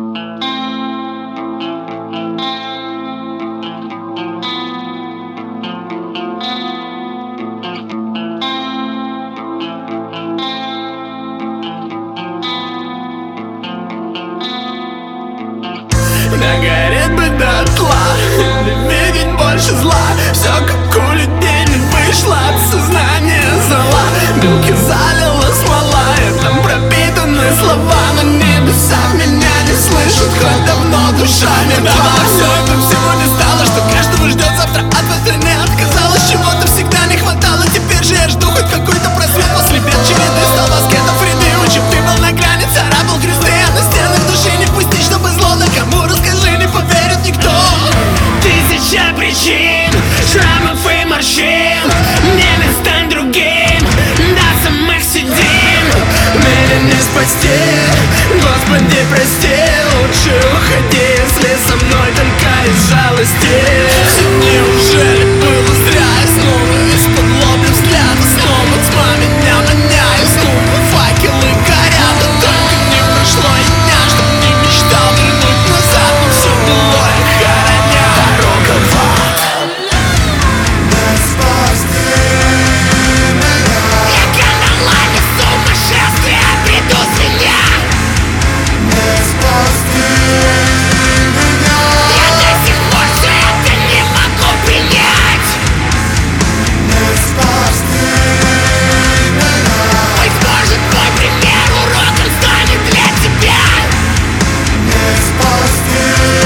Нагорит бы дотла, не видеть больше зла. Все как у людей не вышло от сознания зла. Белки залила смола, и там пропитаны слова. Но небеса меня не слышат, хоть давно душа мертва. Все это всего не стало, что каждого ждет завтра. От войны отказалась, чего-то всегда не хватало. Теперь же я жду хоть какой-то просвет. После бед череды стал баскетов ряды. Учеб ты был на грани, царапал кресты, а на стенах души не пустить, чтобы зло на кому расскажи, не поверит никто. Тысяча причин, шрамов и морщин. Мне не стань другим, до самых седин. Меня не спасти, Господи, прости. Лучше уходи, если со мной только из жалости. Все неужели было зря? И снова из-под лобья взгляда, снова тьма меня маняет. Снова факелы горят, да только не прошло и дня, чтоб не мечтал вернуть назад. Но все было и хороня. Дорога в ад. Не спасти меня. Я каналами сумасшествия приду свинья. Не спасти меня. Я до сих пор все это не могу принять. Не спасти меня. Быть может, твой пример уроком станет для тебя. Не спасти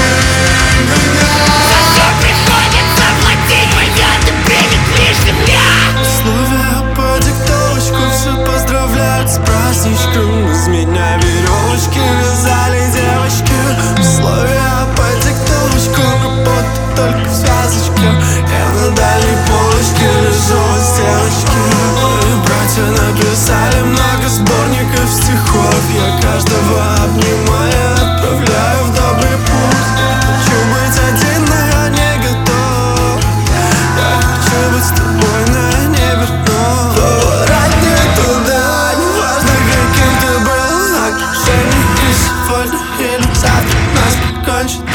меня. За все приходится платить, пойдет и примет лишь земля. Условия по диктовочку, все поздравляют с праздничком. Из меня веревочки вязали девочки. Условия по диктовочку, работа только в связочке. Я на дальней полочке лежу от стеночки. Мои братья написали много сборников стихов. Я каждого обнимаю, отправляю в добрый путь. Хочу быть один, но я не готов. Я хочу быть с тобой, но я не вернусь. Поворот не туда, неважно каким ты был. Окружение и сегодня или завтра нас покончит.